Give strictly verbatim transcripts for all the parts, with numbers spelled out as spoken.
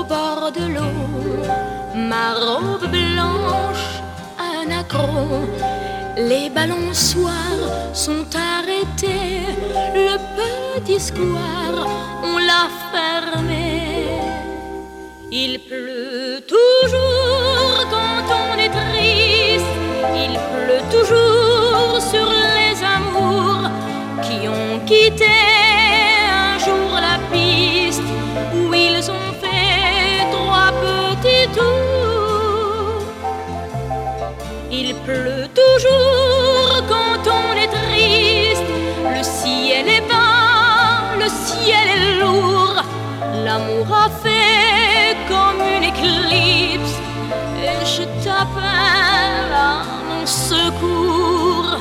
bord de l'eau, ma robe blanche, un accroc. Les balançoires sont arrêtés, le petit square, on l'a fermé. Il pleut toujours quand on est triste, il pleut toujours sur les amours qui ont quitté un jour la piste où ils ont fait trois petits tours. Il pleut toujours quand on est triste, le ciel est bas, le ciel est lourd, l'amour a fait comme une éclipse et je t'appelle à mon secours.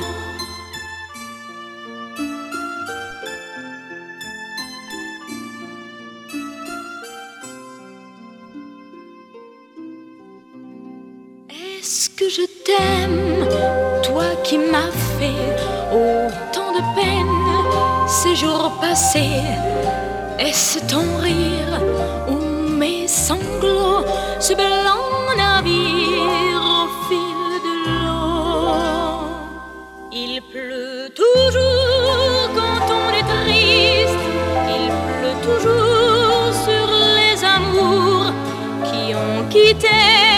Est-ce que je t'aime, toi qui m'as fait autant de peine ces jours passés? Est-ce ton rire ou mes sanglots, ce blanc navire au fil de l'eau? Il pleut toujours quand on est triste, il pleut toujours sur les amours qui ont quitté